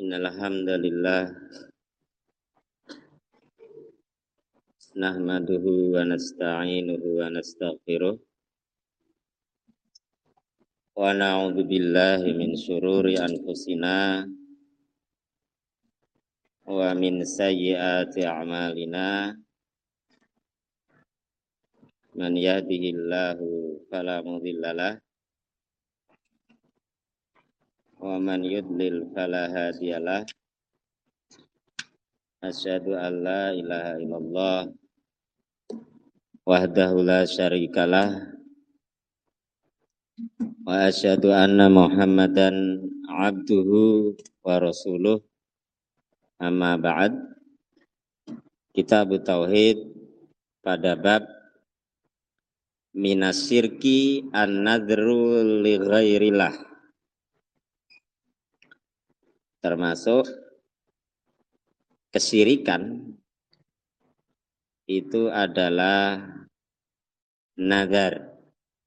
Innal hamdalillah nahmaduhu wa nasta'inuhu wa nastaghfiruh wa na'udzu billahi min syururi anfusina wa min sayyiati a'malina man yahdihillahu fala mudhillalah wa man yudlil fala hadiyalah. Asyhadu an la ilaha illallah wahdahu la syarikalah wa asyhadu anna Muhammadan abduhu wa rasuluh. Amma ba'd. Kitab Tauhid pada bab minasyirki an-nadru li ghairillah, termasuk kesyirikan itu adalah nazar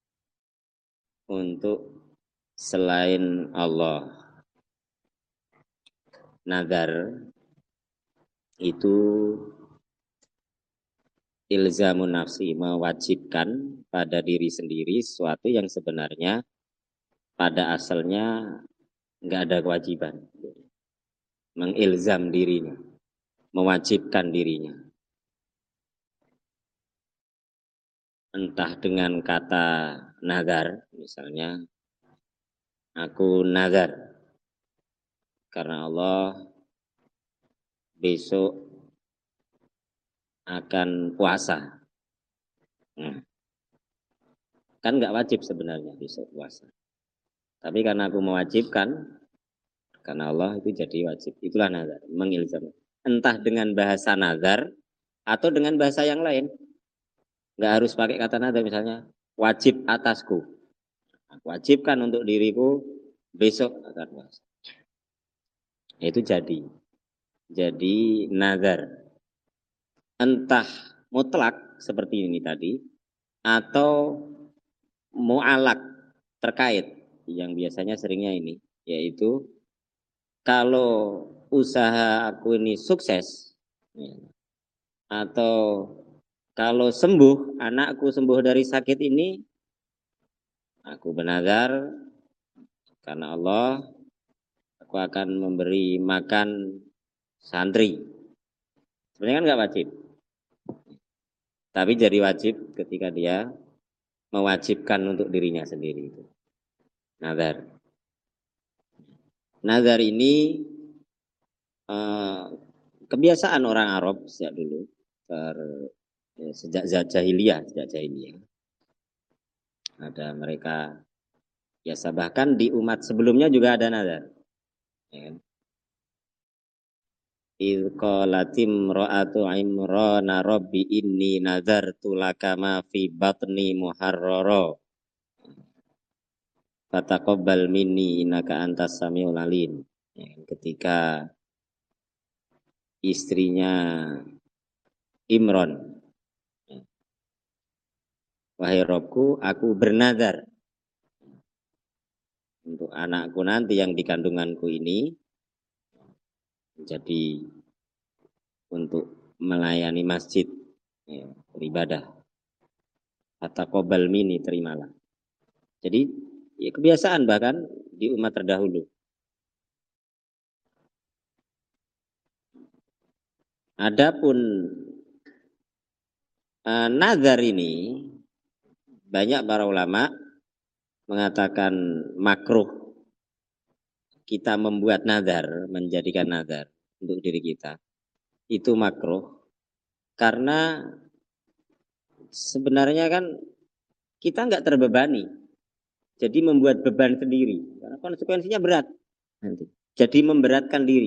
untuk selain Allah. Nazar itu ilzamun nafsi, mewajibkan pada diri sendiri sesuatu yang sebenarnya pada asalnya nggak ada kewajiban. Mengilzam dirinya, mewajibkan dirinya. Entah dengan kata nazar, misalnya aku nazar karena Allah besok akan puasa. Kan nggak wajib sebenarnya besok puasa. Tapi karena aku mewajibkan, karena Allah itu jadi wajib. Itulah nazar, mengilzam. Entah dengan bahasa nazar atau dengan bahasa yang lain. Nggak harus pakai kata nazar, misalnya wajib atasku. Aku wajibkan untuk diriku besok akan puasa. Itu jadi nazar. Entah mutlak seperti ini tadi atau mu'alak terkait yang biasanya seringnya ini, yaitu kalau usaha aku ini sukses atau kalau sembuh, anakku sembuh dari sakit ini, aku bernazar karena Allah aku akan memberi makan santri. Sebenarnya kan nggak wajib, tapi jadi wajib ketika dia mewajibkan untuk dirinya sendiri. Nazar. Nazar ini kebiasaan orang Arab sejak dulu, sejak jahiliyah. Ada mereka biasa, bahkan di umat sebelumnya juga ada nazar. Ya. Idh qalat imra'atu Imrana rabbi inni nazartu laka ma fi batni muharrara fataqabbal minni innaka antas samiul alim. Ya, ketika istrinya Imron, wahai Robku, aku bernazar untuk anakku nanti yang di kandunganku ini, jadi untuk melayani masjid, ya, beribadah. Fataqabbal minni, terimalah. Jadi ya, kebiasaan bahkan di umat terdahulu. Adapun nazar ini, banyak para ulama mengatakan makruh kita membuat nazar, menjadikan nazar untuk diri kita. Itu makruh karena sebenarnya kan kita nggak terbebani. Jadi membuat beban sendiri, karena konsekuensinya berat nanti. Jadi memberatkan diri.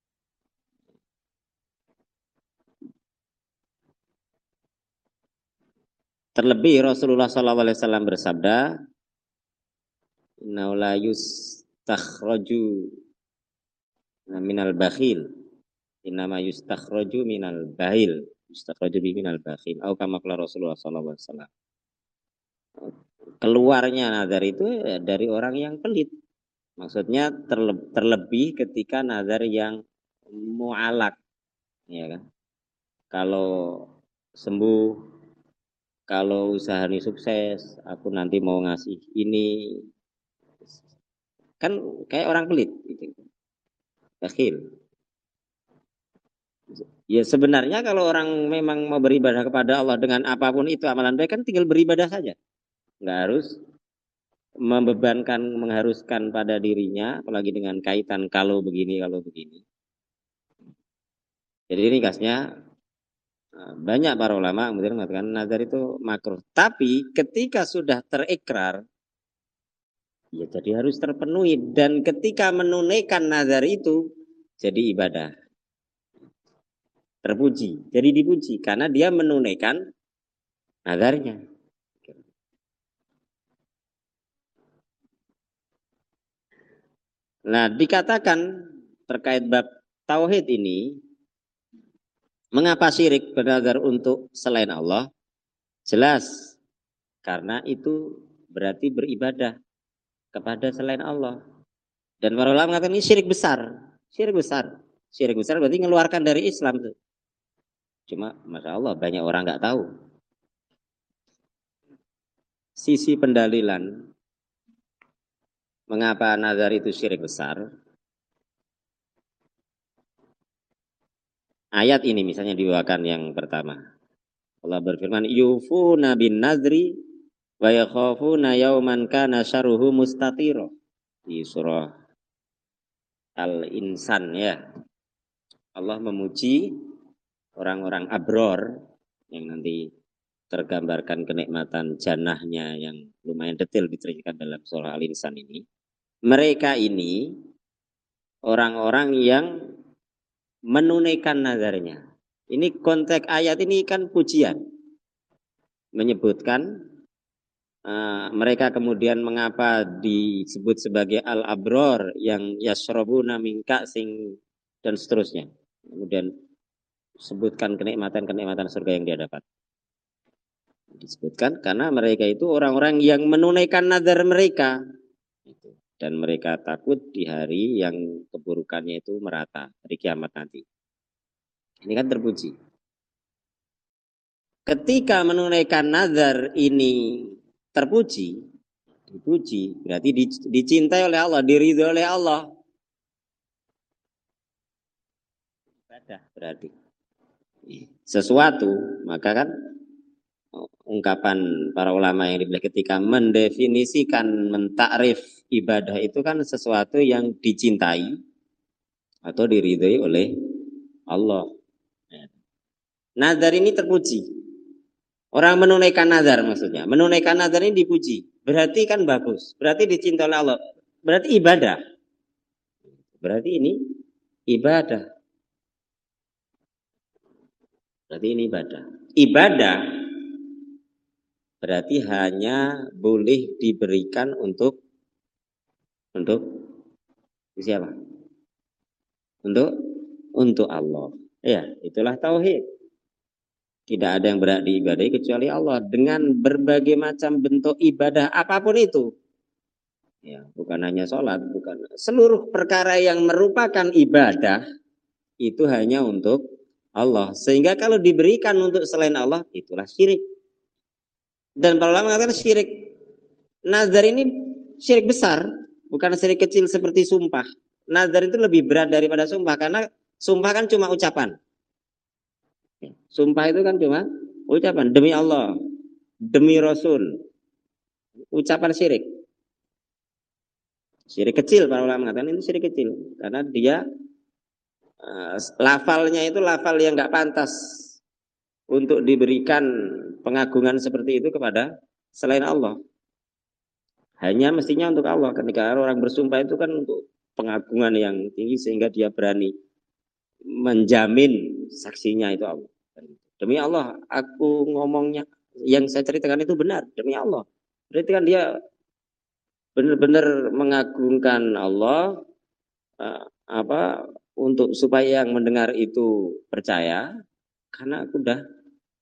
Terlebih Rasulullah SAW bersabda, "Innahu la yustakhraju minal bakhil, innama yustakhraju minal bahil, yustakhraju minal bakhil." Atau kama qala Rasulullah SAW. Keluarnya nazar itu dari orang yang pelit. Maksudnya terlebih ketika nazar yang mu'alak, ya kan? Kalau sembuh, kalau usaha ini sukses, aku nanti mau ngasih ini, kan kayak orang pelit, gitu. Bakhil. Ya sebenarnya kalau orang memang mau beribadah kepada Allah dengan apapun itu amalan baik kan tinggal beribadah saja. Nggak harus membebankan, mengharuskan pada dirinya, apalagi dengan kaitan kalau begini, kalau begini. Jadi ini kasnya banyak para ulama kemudian mengatakan nazar itu makruh. Tapi ketika sudah terikrar, ya jadi harus terpenuhi. Dan ketika menunaikan nazar itu jadi ibadah. Terpuji, jadi dipuji karena dia menunaikan nazarnya. Nah, dikatakan terkait bab tauhid ini, mengapa syirik bernazar untuk selain Allah? Jelas, karena itu berarti beribadah kepada selain Allah. Dan para ulama mengatakan ini syirik besar. Syirik besar. Syirik besar berarti mengeluarkan dari Islam tuh. Cuma Masya Allah banyak orang nggak tahu. Sisi pendalilan mengapa nazar itu syirik besar. Ayat ini misalnya dibawakan yang pertama. Allah berfirman, yufuna bin nazri wa yakhafuna yawman kana syarruhu mustatira. Di surah Al-Insan ya. Allah memuji orang-orang abror yang nanti tergambarkan kenikmatan jannahnya yang lumayan detail diceritakan dalam surah Al-Insan ini. Mereka ini orang-orang yang menunaikan nazarnya. Ini konteks ayat ini kan pujian. Menyebutkan mereka kemudian mengapa disebut sebagai al-abror yang yashrabuna min ka'sin dan seterusnya. Kemudian sebutkan kenikmatan-kenikmatan surga yang dia dapat. Disebutkan karena mereka itu orang-orang yang menunaikan nazar mereka. Dan mereka takut di hari yang keburukannya itu merata, hari kiamat nanti. Ini kan terpuji. Ketika menunaikan nazar ini terpuji, dipuji, berarti dicintai oleh Allah, diridhoi oleh Allah. Ibadah berarti. Sesuatu, maka kan ungkapan para ulama yang dibeli ketika mendefinisikan, mentakrif ibadah itu kan sesuatu yang dicintai atau diridhoi oleh Allah. Nazar ini terpuji. Orang menunaikan nazar maksudnya. Menunaikan nazar ini dipuji. Berarti kan bagus. Berarti dicintai oleh Allah. Berarti ibadah. Berarti ini ibadah. Berarti ini ibadah. Ibadah berarti hanya boleh diberikan untuk siapa? Untuk Allah. Ya, itulah tauhid. Tidak ada yang berhak diibadahi kecuali Allah dengan berbagai macam bentuk ibadah apapun itu. Ya, bukan hanya sholat, bukan seluruh perkara yang merupakan ibadah itu hanya untuk Allah. Sehingga kalau diberikan untuk selain Allah, itulah syirik. Dan para ulama mengatakan syirik nazar ini syirik besar, bukan syirik kecil seperti sumpah. Nazar itu lebih berat daripada sumpah karena sumpah kan cuma ucapan. Sumpah itu kan cuma ucapan demi Allah, demi Rasul. Ucapan syirik. Syirik kecil para ulama mengatakan ini syirik kecil karena dia lafalnya itu lafal yang nggak pantas untuk diberikan pengagungan seperti itu kepada selain Allah. Hanya mestinya untuk Allah. Ketika orang bersumpah itu kan untuk pengagungan yang tinggi sehingga dia berani menjamin saksinya itu Allah. Demi Allah, aku ngomongnya yang saya ceritakan itu benar demi Allah. Berarti kan dia benar-benar mengagungkan Allah untuk supaya yang mendengar itu percaya karena aku udah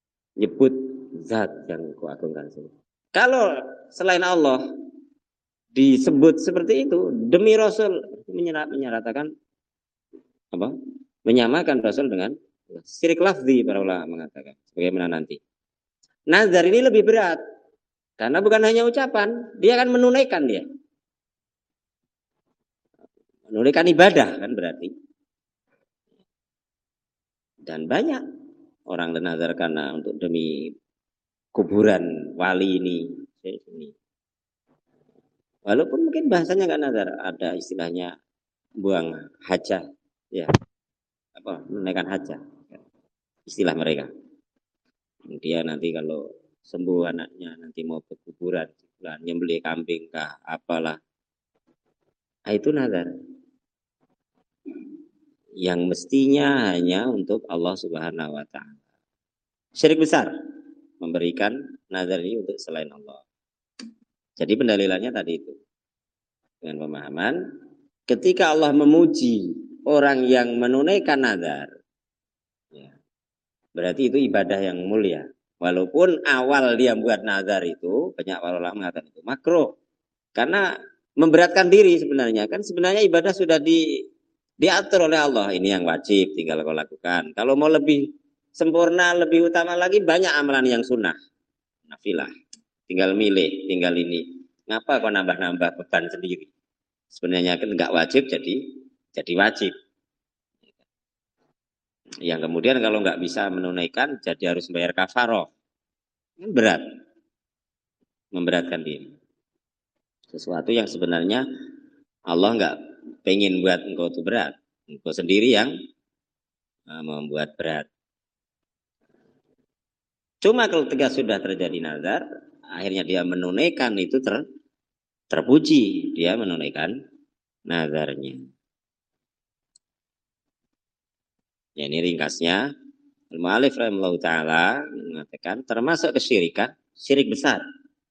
nyebut zat yang kuagungkan. Kalau selain Allah disebut seperti itu demi Rasul, menyatakan apa? Menyamakan Rasul dengan syirik lafzi, para ulama mengatakan. Bagaimana nanti? Nazar ini lebih berat karena bukan hanya ucapan, dia akan menunaikan dia. Menunaikan ibadah kan berarti. Dan banyak orang bernazar karena untuk demi kuburan wali ini. Walaupun mungkin bahasanya nggak nazar, ada istilahnya buang hajah, ya apa menunaikan hajah, istilah mereka. Dia nanti kalau sembuh anaknya nanti mau ke kuburan, nyembelih kambing kah, apalah, nah, itu nazar. Yang mestinya hanya untuk Allah Subhanahu Wa Taala. Syirik besar memberikan nazar ini untuk selain Allah. Jadi pendalilannya tadi itu dengan pemahaman ketika Allah memuji orang yang menunaikan nazar, ya, berarti itu ibadah yang mulia. Walaupun awal dia buat nazar itu banyak para ulama mengatakan itu makruh karena memberatkan diri sebenarnya. Kan sebenarnya ibadah sudah diatur oleh Allah, ini yang wajib tinggal kau lakukan. Kalau mau lebih sempurna, lebih utama lagi banyak amalan yang sunnah, nafilah. Tinggal milih, tinggal ini. Ngapa kau nambah-nambah beban sendiri? Sebenarnya kan nggak wajib jadi wajib. Yang kemudian kalau nggak bisa menunaikan jadi harus bayar kafaroh. Kan berat, memberatkan diri. Sesuatu yang sebenarnya Allah nggak pengen buat engkau itu berat. Engkau sendiri yang membuat berat. Cuma kalau tegas sudah terjadi nazar, akhirnya dia menunaikan itu terpuji. Dia menunaikan nazarnya. Ya, ini ringkasnya. Al-Mu'alif rahimahullah ta'ala mengatakan termasuk kesyirikan, syirik besar.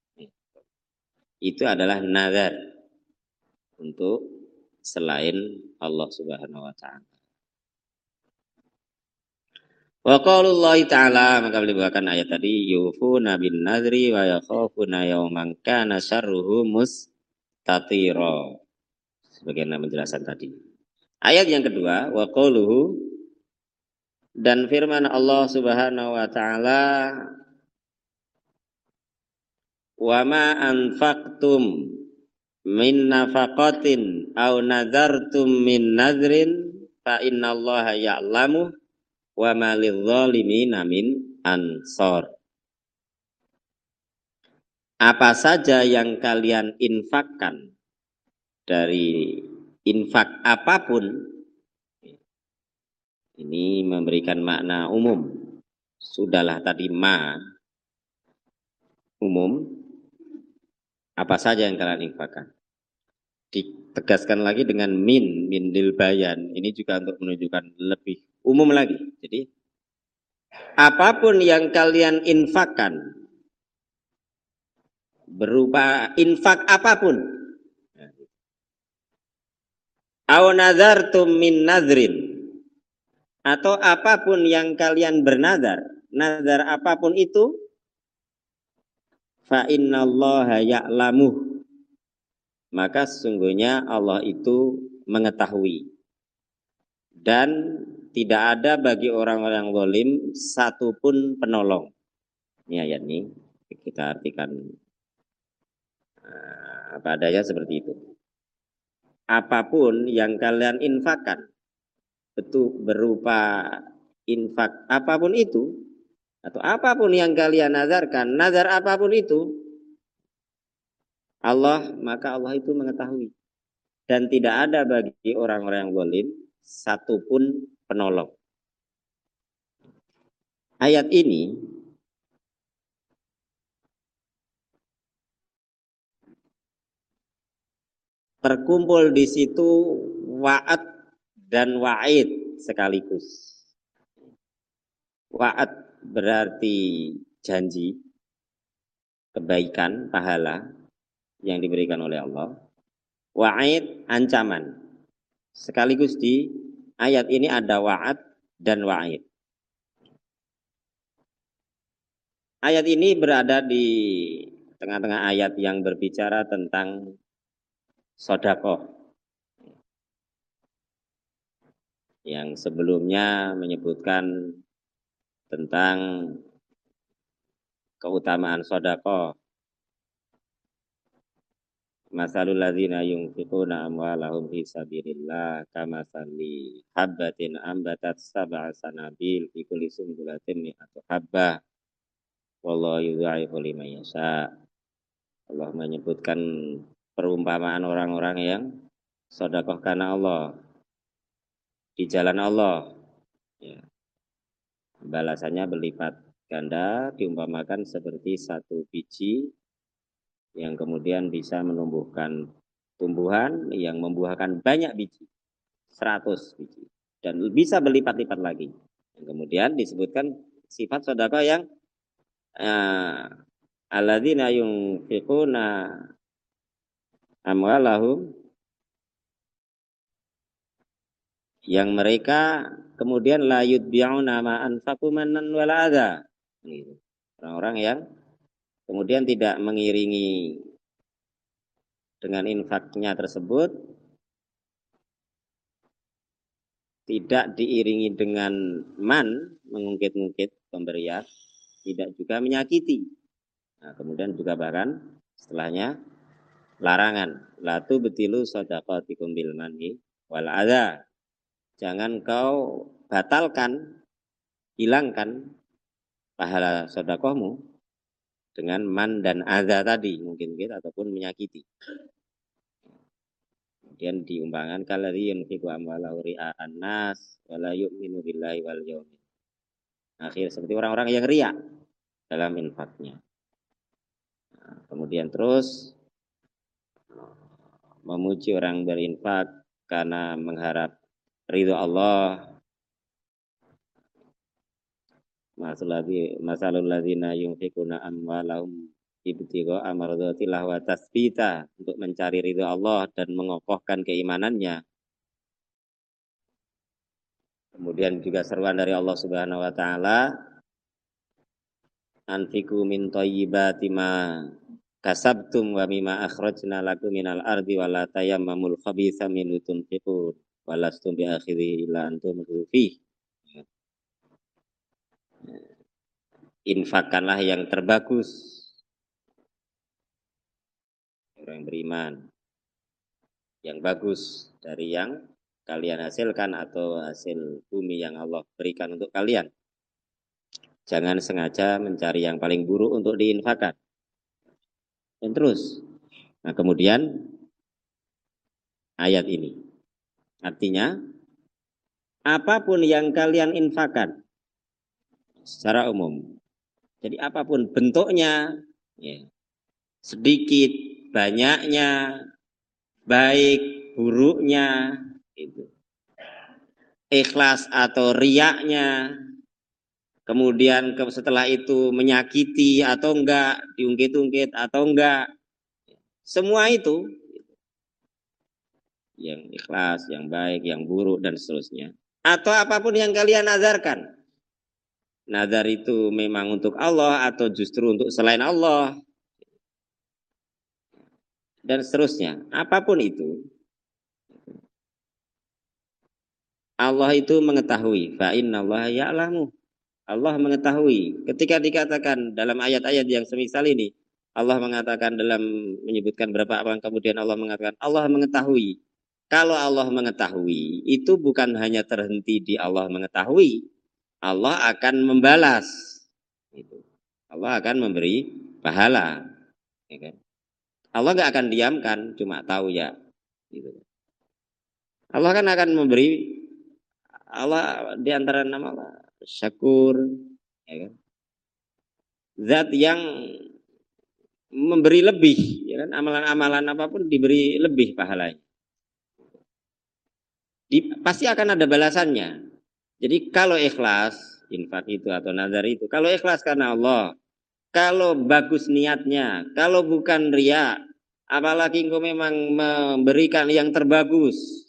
Itu adalah nazar untuk selain Allah Subhanahu wa taala. Wa qaulullahi ta'ala, maka beliau bawakan ayat tadi, yufuna bin nadri wa yakhafuna yawman kana syarruhu mustatira. Sebagaimana penjelasan tadi. Ayat yang kedua, wa qauluhu, dan firman Allah Subhanahu wa taala, wa ma anfaqtum min nafaqatin aw nadartum min nadrin fa innallaha ya'lamu wa ma lidzalimina min ansor. Apa saja yang kalian infakkan dari infak apapun, ini memberikan makna umum. Sudahlah tadi ma umum, apa saja yang kalian infakkan. Ditegaskan lagi dengan min lil bayan. Ini juga untuk menunjukkan lebih umum lagi. Jadi apapun yang kalian infakkan berupa infak apapun, aw nadartum min nadrin, atau apapun yang kalian bernadar, nadar apapun itu, fa innallaha ya'lamu, maka sesungguhnya Allah itu mengetahui. Dan tidak ada bagi orang-orang zalim satupun penolong. Ini ayat ini kita artikan apa adanya seperti itu. Apapun yang kalian infakkan, itu berupa infak apapun itu, atau apapun yang kalian nazarkan, nazar apapun itu, Allah, maka Allah itu mengetahui. Dan tidak ada bagi orang-orang yang zalim satupun penolong. Ayat ini terkumpul di situ wa'ad dan wa'id sekaligus. Wa'ad berarti janji, kebaikan, pahala yang diberikan oleh Allah. Wa'id ancaman. Sekaligus di ayat ini ada wa'ad dan wa'id. Ayat ini berada di tengah-tengah ayat yang berbicara tentang sedekah yang sebelumnya menyebutkan tentang keutamaan sedekah. Masalul ladzina yunfiquna amwalahum fi sabilillah kamatsali habbatin ambatat sab'a sanabil fi kulli sunbulatin mi'atu habbah wallahu yudha'ifu liman yasha. Allah menyebutkan perumpamaan orang-orang yang sedekah karena Allah di jalan Allah, ya. Balasannya berlipat ganda, diumpamakan seperti satu biji yang kemudian bisa menumbuhkan tumbuhan yang membuahkan banyak biji, 100 biji, dan bisa berlipat-lipat lagi. Kemudian disebutkan sifat sedekah yang alladzina yunfiquna amwalahum, yang mereka kemudian la yutbi'una ma anfaqu mannan wala adza. Orang-orang yang kemudian tidak mengiringi dengan infaknya tersebut, tidak diiringi dengan man, mengungkit-ungkit pemberian, tidak juga menyakiti. Nah, kemudian juga bahkan setelahnya larangan, la tubtilu shadaqatikum bil manni wal adza. Jangan kau batalkan, hilangkan pahala sedekahmu dengan man dan adza tadi, mungkin ataupun menyakiti. Kemudian diumpamakan kalladzi yunfiqu amwalahu ria'an nas wa la yu'minu billahi wal yaumil akhir, seperti orang-orang yang riya dalam infaknya. Nah, kemudian terus memuji orang berinfak karena mengharap ridho Allah. Masalul ladzina yunfiquna amwalahum ibtigha'a mardhatillah wa tasbita, untuk mencari ridho Allah dan mengokohkan keimanannya. Kemudian juga seruan dari Allah Subhanahu wa taala, anfiqu min thayyibati ma kasabtum wa mimma akhrajna lakum minal ardi wa la tayammamul khabitha minhu tunfiqun wa lastum bi'akhidhi illa antum fihi. Infakkanlah yang terbagus, orang beriman, yang bagus dari yang kalian hasilkan atau hasil bumi yang Allah berikan untuk kalian. Jangan sengaja mencari yang paling buruk untuk diinfakkan. Dan terus, nah kemudian ayat ini artinya apapun yang kalian infakkan secara umum, jadi apapun bentuknya, ya, sedikit, banyaknya, baik, buruknya, itu. Ikhlas atau riyaknya, kemudian setelah itu menyakiti atau enggak, diungkit-ungkit atau enggak, semua itu, yang ikhlas, yang baik, yang buruk, dan seterusnya. Atau apapun yang kalian nazarkan. Nazar itu memang untuk Allah atau justru untuk selain Allah, dan seterusnya. Apapun itu, Allah itu mengetahui. Fa innallaha ya'lamu. Allah mengetahui. Ketika dikatakan dalam ayat-ayat yang semisal ini, Allah mengatakan dalam menyebutkan berapa orang, kemudian Allah mengatakan Allah mengetahui. Kalau Allah mengetahui, itu bukan hanya terhenti di Allah mengetahui. Allah akan membalas. Allah akan memberi pahala. Allah nggak akan diamkan, cuma tahu ya. Allah kan akan memberi. Allah di antara nama Allah Syakur, ya kan? Zat yang memberi lebih, ya kan? Amalan-amalan apapun diberi lebih pahalanya. Pasti akan ada balasannya. Jadi kalau ikhlas, infak itu atau nazar itu, kalau ikhlas karena Allah, kalau bagus niatnya, kalau bukan riya, apalagi engkau memang memberikan yang terbagus,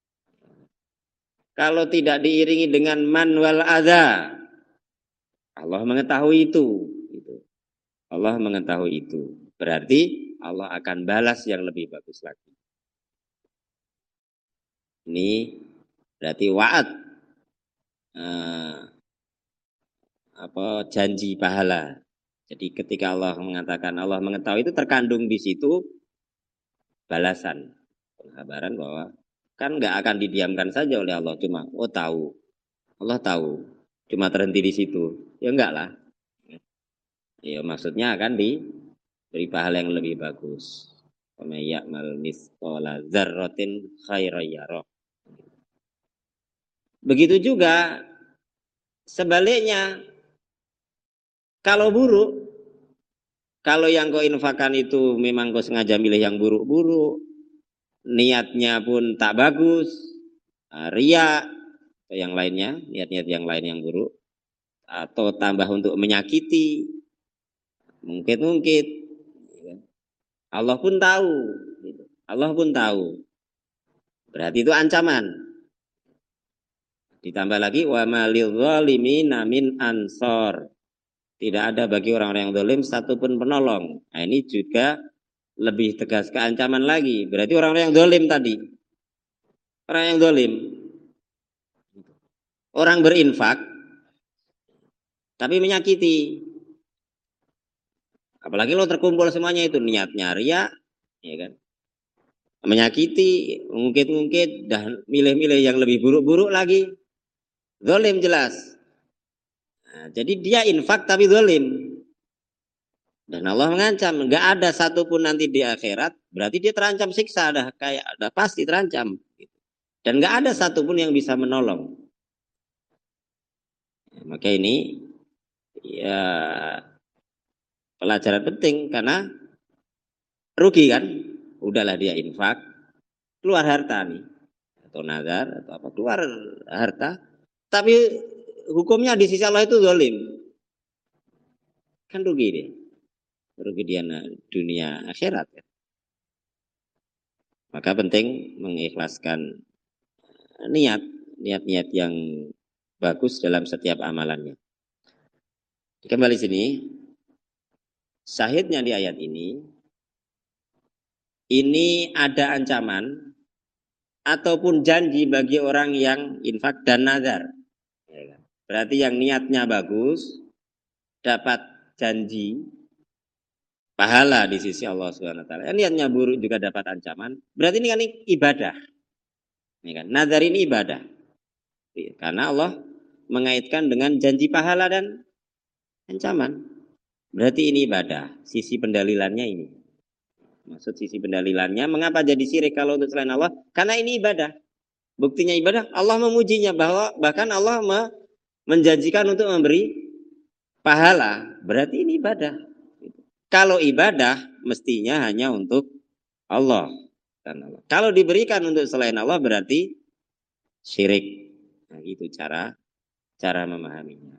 kalau tidak diiringi dengan man wal adza, Allah mengetahui itu. Allah mengetahui itu. Berarti Allah akan balas yang lebih bagus lagi. Ini berarti wa'ad, janji pahala. Jadi ketika Allah mengatakan Allah mengetahui, itu terkandung di situ balasan, pengkabaran bahwa kan nggak akan didiamkan saja oleh Allah, cuma tahu, Allah tahu, cuma terhenti di situ, ya enggak lah. Ya maksudnya akan diberi pahala yang lebih bagus. Ya'mal mithqala dzarratin khairan yarah. Begitu juga sebaliknya, kalau buruk, kalau yang kau infakkan itu memang kau sengaja milih yang buruk-buruk, niatnya pun tak bagus, riya atau yang lainnya, niat-niat yang lain yang buruk, atau tambah untuk menyakiti, mungkin Allah pun tahu, Allah pun tahu. Berarti itu ancaman. Ditambah lagi wa malil zalimina min ansor. Tidak ada bagi orang-orang yang zalim satupun penolong. Nah, ini juga lebih tegas ke ancaman lagi. Berarti orang-orang yang zalim tadi, orang yang zalim, orang berinfak tapi menyakiti. Apalagi lo terkumpul semuanya itu niatnya ria, ya kan? Menyakiti, ngungkit-ngungkit, dan milih-milih yang lebih buruk-buruk lagi. Zalim jelas. Nah, jadi dia infak tapi zalim. Dan Allah mengancam, nggak ada satupun nanti di akhirat, berarti dia terancam siksa, ada pasti terancam. Dan nggak ada satupun yang bisa menolong. Maka ini ya pelajaran penting, karena rugi kan, udahlah dia infak, keluar harta nih, atau nazar atau apa, keluar harta, tapi hukumnya di sisi Allah itu zalim, kan rugi dia, rugi dia dunia akhirat ya. Maka penting mengikhlaskan niat-niat yang bagus dalam setiap amalannya. Kembali sini, syahidnya di ayat ini ada ancaman ataupun janji bagi orang yang infak dan nazar. Berarti yang niatnya bagus dapat janji pahala di sisi Allah Subhanahu wa taala. Yang niatnya buruk juga dapat ancaman. Berarti ini kan ibadah. Ini kan nazar ini ibadah. Karena Allah mengaitkan dengan janji pahala dan ancaman. Berarti ini ibadah. Sisi pendalilannya ini. Maksud sisi pendalilannya, mengapa jadi syirik kalau untuk selain Allah? Karena ini ibadah. Buktinya ibadah, Allah memujinya, bahwa bahkan Allah menjanjikan untuk memberi pahala. Berarti ini ibadah. Kalau ibadah mestinya hanya untuk Allah. Kalau diberikan untuk selain Allah berarti syirik. Nah, itu cara memahaminya.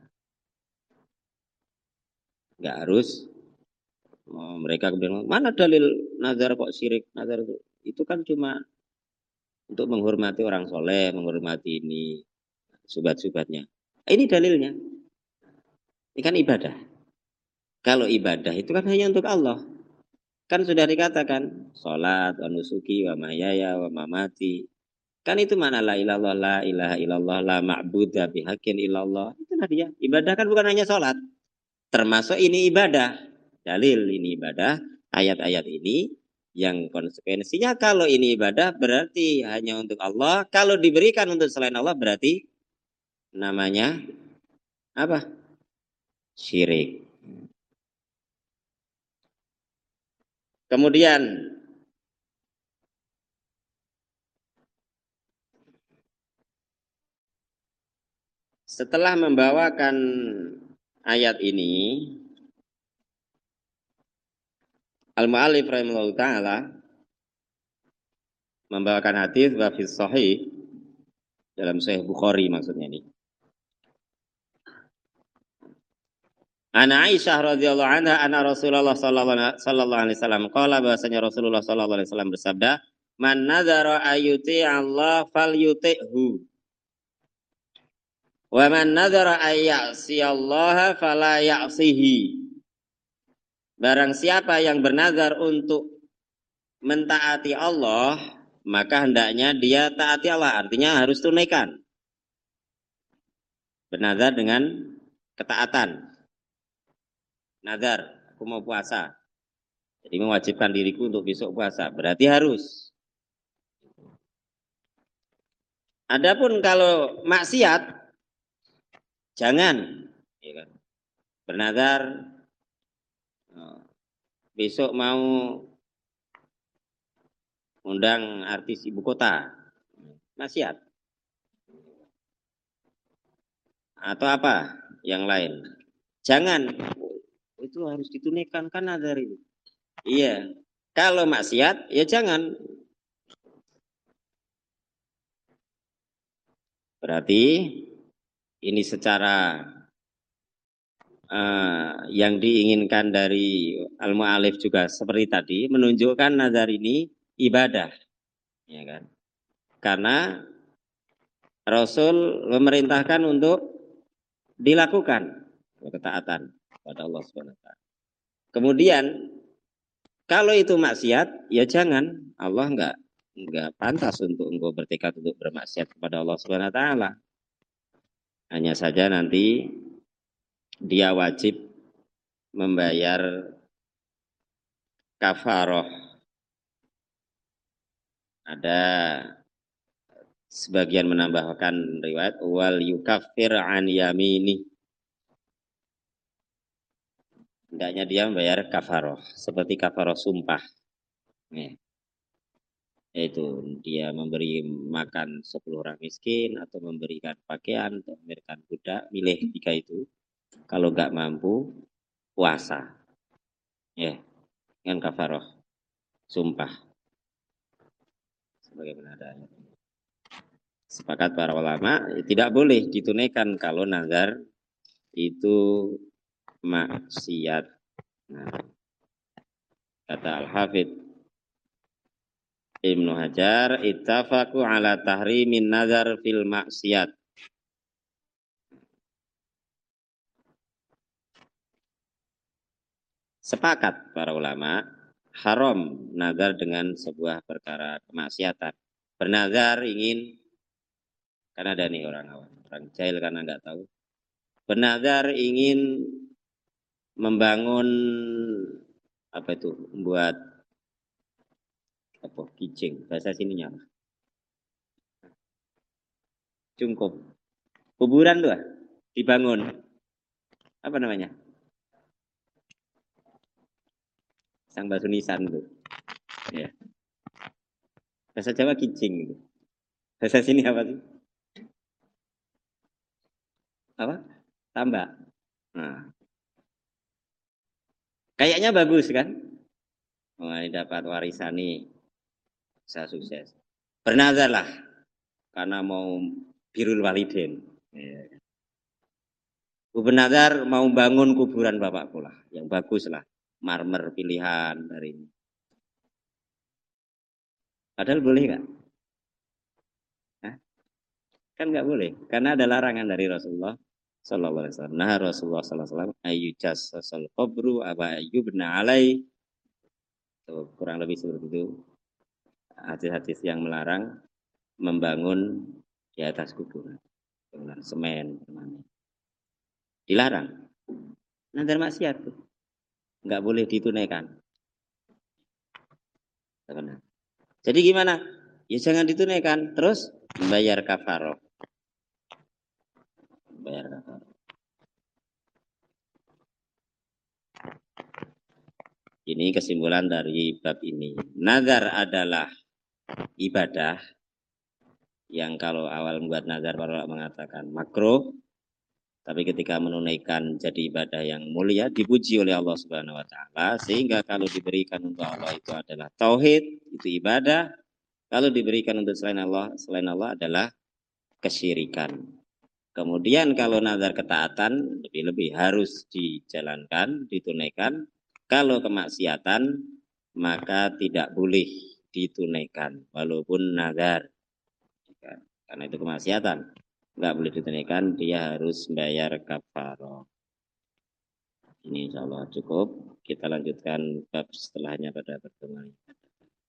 Enggak harus mereka bilang, mana dalil nazar kok syirik? Nazar itu kan cuma untuk menghormati orang soleh, menghormati ini subat-subatnya. Ini dalilnya. Ini kan ibadah. Kalau ibadah itu kan hanya untuk Allah. Kan sudah dikatakan, sholat, wa nusuki, wa mahyaya, wa mamati. Kan itu mana la ilallah, la ilaha illallah, la ma'budah bihaqqin illallah. Itulah dia. Ibadah kan bukan hanya sholat. Termasuk ini ibadah. Dalil ini ibadah, ayat-ayat ini yang konsekuensinya kalau ini ibadah berarti hanya untuk Allah, kalau diberikan untuk selain Allah berarti namanya apa? Syirik. Kemudian setelah membawakan ayat ini, Al-Mu'allif rahimahullah ta'ala membawakan hadis wa fi sahih, dalam Sahih Bukhari maksudnya ini. Ana Aisyah radhiyallahu anha anna Rasulullah sallallahu alaihi wasallam qala, bahwasanya Rasulullah sallallahu alaihi wasallam bersabda, man nadzara ayyuti Allah falyuti'hu wa man nadzara ayyasi Allah fala ya'sihi. Barang siapa yang bernazar untuk mentaati Allah, maka hendaknya dia taati Allah, artinya harus tunaikan. Bernazar dengan ketaatan. Nazar, aku mau puasa. Jadi mewajibkan diriku untuk besok puasa, berarti harus. Adapun kalau maksiat, jangan. Ya kan? Bernazar, besok mau undang artis ibu kota, maksiat. Atau apa yang lain. Jangan, itu harus ditunaikan kan nazar itu. Iya, kalau maksiat ya jangan. Berarti ini secara yang diinginkan dari al-mu'alif juga seperti tadi, menunjukkan nazar ini ibadah, ya kan? Karena Rasul memerintahkan untuk dilakukan ketaatan pada Allah Subhanahu wa taala. Kemudian kalau itu maksiat, ya jangan. Allah enggak pantas untuk engkau bertekad untuk bermaksiat kepada Allah Subhanahu wa taala. Hanya saja nanti dia wajib membayar kafaroh. Ada sebagian menambahkan riwayat wal yukaffir an yamini. Hendaknya dia membayar kafaroh seperti kafaroh sumpah. Yaitu dia memberi makan 10 orang miskin atau memberikan pakaian atau memberikan budak, milih 3 itu. Kalau enggak mampu puasa. Ya, dengan kafaroh sumpah. Sebagaimana ada ayat. Sepakat para ulama, tidak boleh ditunaikan kalau nazar itu maksiat. Nah, kata Al-Hafidz Ibnu Hajar, ittafaqu ala tahrimin nazar fil maksiat. Sepakat para ulama, haram nazar dengan sebuah perkara kemaksiatan. Bernazar ingin, karena ada nih orang awam, orang jahil karena nggak tahu. Bernazar ingin membangun apa itu, membuat apa kijing, bahasa sininya apa? Cungkup. Kuburan tuh dibangun. Apa namanya? Sang Basunisan tuh. Ya. Bahasa Jawa kijing gitu. Bahasa sini apa sih? Apa? Tambak. Nah. Kayaknya bagus kan? Oh, ini dapat warisan nih. Saya sukses. Bernazarlah karena mau birrul walidain. Ya. Bernazar mau bangun kuburan bapakku lah, yang bagus lah, marmer pilihan dari ini. Padahal boleh kan? Kan nggak boleh, karena ada larangan dari Rasulullah Sallallahu Alaihi Wasallam. Nah, Rasulullah Sallallahu Alaihi Wasallam ayyujassasal qabru aba ayyubna alai. Kurang lebih seperti itu. Hadis-hadis yang melarang membangun di atas kuburan, dengan semen, dilarang. Nazar maksiat tuh, nggak boleh ditunaikan. Jadi gimana? Ya jangan ditunaikan, terus membayar kafaroh. Bayar kafaroh. Ini kesimpulan dari bab ini. Nazar adalah ibadah yang kalau awal membuat nazar para mengatakan makruh, tapi ketika menunaikan jadi ibadah yang mulia, dipuji oleh Allah Subhanahu wa taala, sehingga kalau diberikan untuk Allah itu adalah tauhid, itu ibadah. Kalau diberikan untuk selain Allah adalah kesyirikan. Kemudian kalau nazar ketaatan lebih-lebih harus dijalankan, ditunaikan. Kalau kemaksiatan maka tidak boleh ditunaikan walaupun nazar. Karena itu kemaksiatan. Enggak boleh ditunaikan, dia harus bayar kafarah. Ini insya Allah cukup. Kita lanjutkan bab setelahnya pada pertemuan.